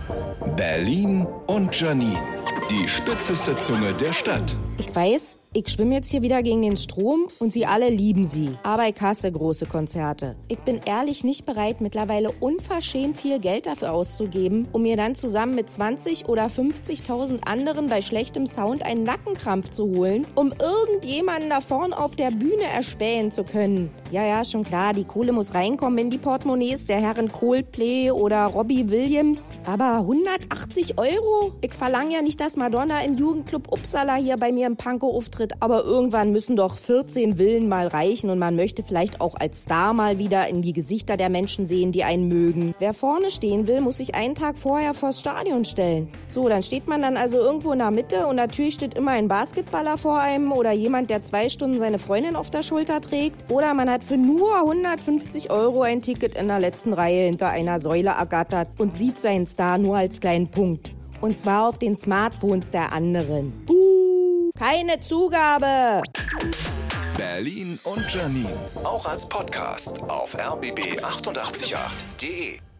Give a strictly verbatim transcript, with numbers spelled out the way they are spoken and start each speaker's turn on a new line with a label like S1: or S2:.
S1: Berlin und Janine, die spitzeste Zunge der Stadt.
S2: Ich weiß, ich schwimme jetzt hier wieder gegen den Strom und Sie alle lieben sie. Aber ich hasse große Konzerte. Ich bin ehrlich nicht bereit, mittlerweile unverschämt viel Geld dafür auszugeben, um mir dann zusammen mit zwanzig oder fünfzigtausend anderen bei schlechtem Sound einen Nackenkrampf zu holen, um irgendjemanden da vorn auf der Bühne erspähen zu können. Ja, ja, schon klar, die Kohle muss reinkommen in die Portemonnaies der Herren Coldplay oder Robbie Williams. Aber hundertachtzig Euro? Ich verlange ja nicht, dass Madonna im Jugendclub Uppsala hier bei mir im Pankow auftritt, aber irgendwann müssen doch vierzehn Villen mal reichen und man möchte vielleicht auch als Star mal wieder in die Gesichter der Menschen sehen, die einen mögen. Wer vorne stehen will, muss sich einen Tag vorher vors Stadion stellen. So, dann steht man dann also irgendwo in der Mitte und natürlich steht immer ein Basketballer vor einem oder jemand, der zwei Stunden seine Freundin auf der Schulter trägt. Oder man hat für nur hundertfünfzig Euro ein Ticket in der letzten Reihe hinter einer Säule ergattert und sieht seinen Star nur als kleinen Punkt. Und zwar auf den Smartphones der anderen. Buh, keine Zugabe!
S1: Berlin und Janine, auch als Podcast auf r b b acht acht acht punkt de.